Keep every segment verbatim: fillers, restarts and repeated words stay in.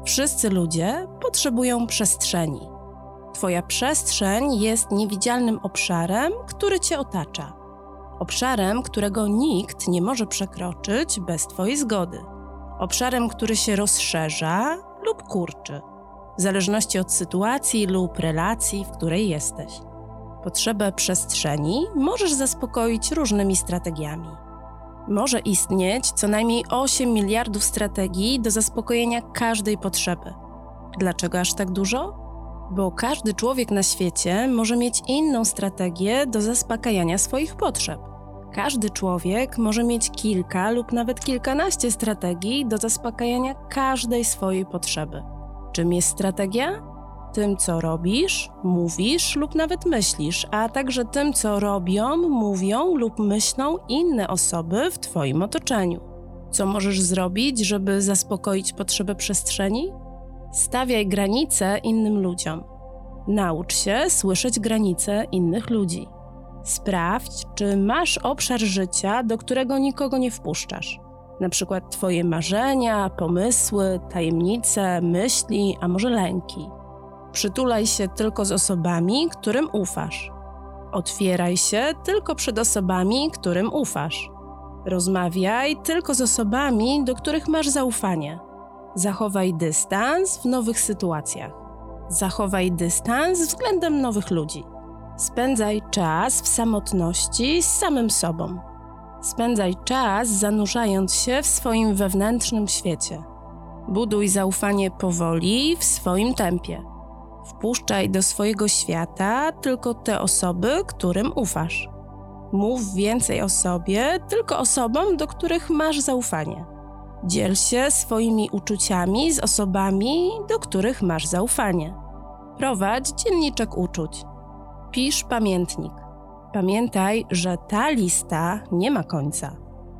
Wszyscy ludzie potrzebują przestrzeni. Twoja przestrzeń jest niewidzialnym obszarem, który cię otacza. Obszarem, którego nikt nie może przekroczyć bez twojej zgody. Obszarem, który się rozszerza lub kurczy, w zależności od sytuacji lub relacji, w której jesteś. Potrzebę przestrzeni możesz zaspokoić różnymi strategiami. Może istnieć co najmniej osiem miliardów strategii do zaspokojenia każdej potrzeby. Dlaczego aż tak dużo? Bo każdy człowiek na świecie może mieć inną strategię do zaspokajania swoich potrzeb. Każdy człowiek może mieć kilka lub nawet kilkanaście strategii do zaspokajania każdej swojej potrzeby. Czym jest strategia? Tym, co robisz, mówisz lub nawet myślisz, a także tym, co robią, mówią lub myślą inne osoby w twoim otoczeniu. Co możesz zrobić, żeby zaspokoić potrzebę przestrzeni? Stawiaj granice innym ludziom. Naucz się słyszeć granice innych ludzi. Sprawdź, czy masz obszar życia, do którego nikogo nie wpuszczasz. Na przykład twoje marzenia, pomysły, tajemnice, myśli, a może lęki. Przytulaj się tylko z osobami, którym ufasz. Otwieraj się tylko przed osobami, którym ufasz. Rozmawiaj tylko z osobami, do których masz zaufanie. Zachowaj dystans w nowych sytuacjach. Zachowaj dystans względem nowych ludzi. Spędzaj czas w samotności z samym sobą. Spędzaj czas zanurzając się w swoim wewnętrznym świecie. Buduj zaufanie powoli w swoim tempie. Wpuszczaj do swojego świata tylko te osoby, którym ufasz. Mów więcej o sobie tylko osobom, do których masz zaufanie. Dziel się swoimi uczuciami z osobami, do których masz zaufanie. Prowadź dzienniczek uczuć. Pisz pamiętnik. Pamiętaj, że ta lista nie ma końca.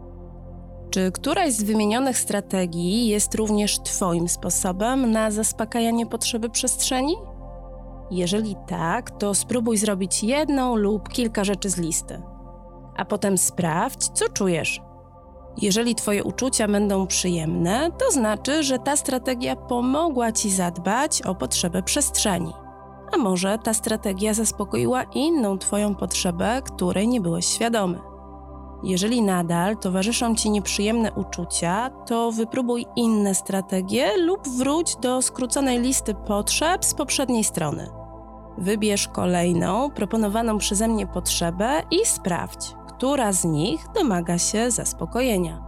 Czy któraś z wymienionych strategii jest również twoim sposobem na zaspokajanie potrzeby przestrzeni? Jeżeli tak, to spróbuj zrobić jedną lub kilka rzeczy z listy. A potem sprawdź, co czujesz. Jeżeli twoje uczucia będą przyjemne, to znaczy, że ta strategia pomogła ci zadbać o potrzebę przestrzeni. A może ta strategia zaspokoiła inną twoją potrzebę, której nie byłeś świadomy. Jeżeli nadal towarzyszą ci nieprzyjemne uczucia, to wypróbuj inne strategie lub wróć do skróconej listy potrzeb z poprzedniej strony. Wybierz kolejną proponowaną przeze mnie potrzebę i sprawdź, która z nich domaga się zaspokojenia.